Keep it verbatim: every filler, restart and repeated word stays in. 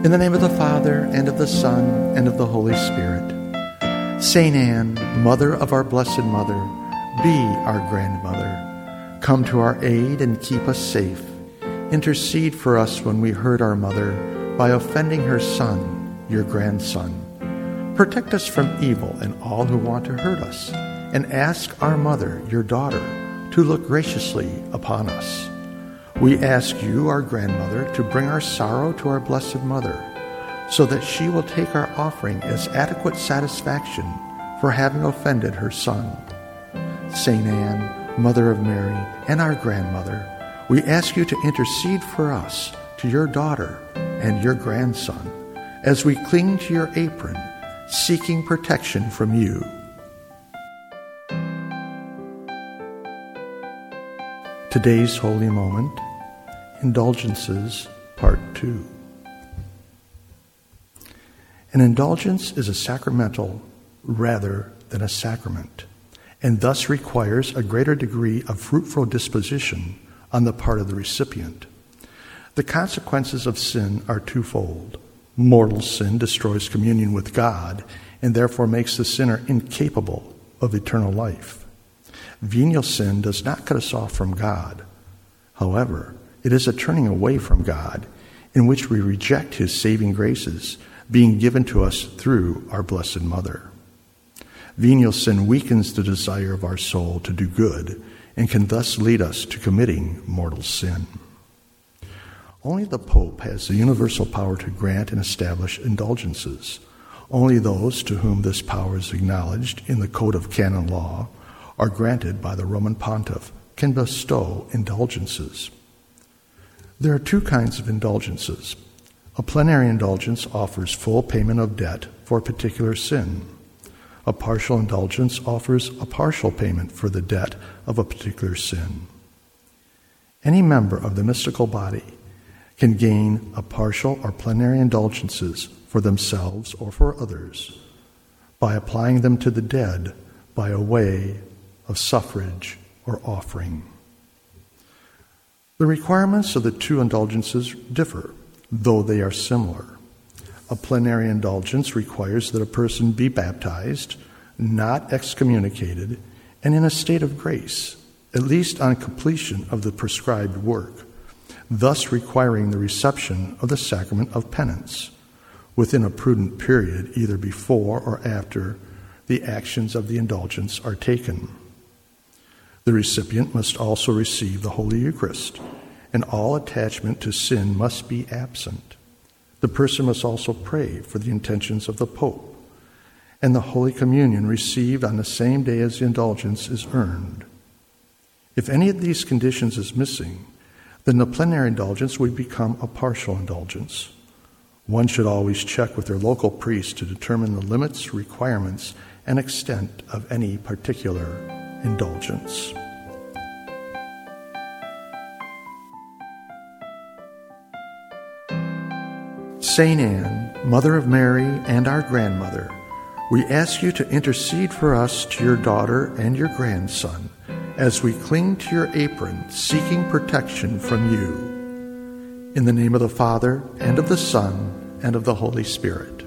In the name of the Father, and of the Son, and of the Holy Spirit. Saint Anne, Mother of our Blessed Mother, be our grandmother. Come to our aid and keep us safe. Intercede for us when we hurt our mother by offending her son, your grandson. Protect us from evil and all who want to hurt us, and ask our mother, your daughter, to look graciously upon us. We ask you, our grandmother, to bring our sorrow to our Blessed Mother, so that she will take our offering as adequate satisfaction for having offended her son. Saint Anne, Mother of Mary, and our grandmother, we ask you to intercede for us, to your daughter and your grandson, as we cling to your apron, seeking protection from you. Today's Holy Moment, Indulgences, Part two. An indulgence is a sacramental rather than a sacrament, and thus requires a greater degree of fruitful disposition on the part of the recipient. The consequences of sin are twofold. Mortal sin destroys communion with God and therefore makes the sinner incapable of eternal life. Venial sin does not cut us off from God. However, it is a turning away from God in which we reject his saving graces being given to us through our Blessed Mother. Venial sin weakens the desire of our soul to do good and can thus lead us to committing mortal sin. Only the Pope has the universal power to grant and establish indulgences. Only those to whom this power is acknowledged in the Code of Canon Law are granted by the Roman Pontiff can bestow indulgences. There are two kinds of indulgences. A plenary indulgence offers full payment of debt for a particular sin. A partial indulgence offers a partial payment for the debt of a particular sin. Any member of the mystical body can gain a partial or plenary indulgences for themselves or for others by applying them to the dead by a way of suffrage or offering. The requirements of the two indulgences differ, though they are similar. A plenary indulgence requires that a person be baptized, not excommunicated, and in a state of grace, at least on completion of the prescribed work, thus requiring the reception of the sacrament of penance within a prudent period, either before or after the actions of the indulgence are taken. The recipient must also receive the Holy Eucharist, and all attachment to sin must be absent. The person must also pray for the intentions of the Pope, and the Holy Communion received on the same day as the indulgence is earned. If any of these conditions is missing, then the plenary indulgence would become a partial indulgence. One should always check with their local priest to determine the limits, requirements, and extent of any particular indulgence. Saint Anne, Mother of Mary and our grandmother, we ask you to intercede for us to your daughter and your grandson as we cling to your apron, seeking protection from you. In the name of the Father, and of the Son, and of the Holy Spirit.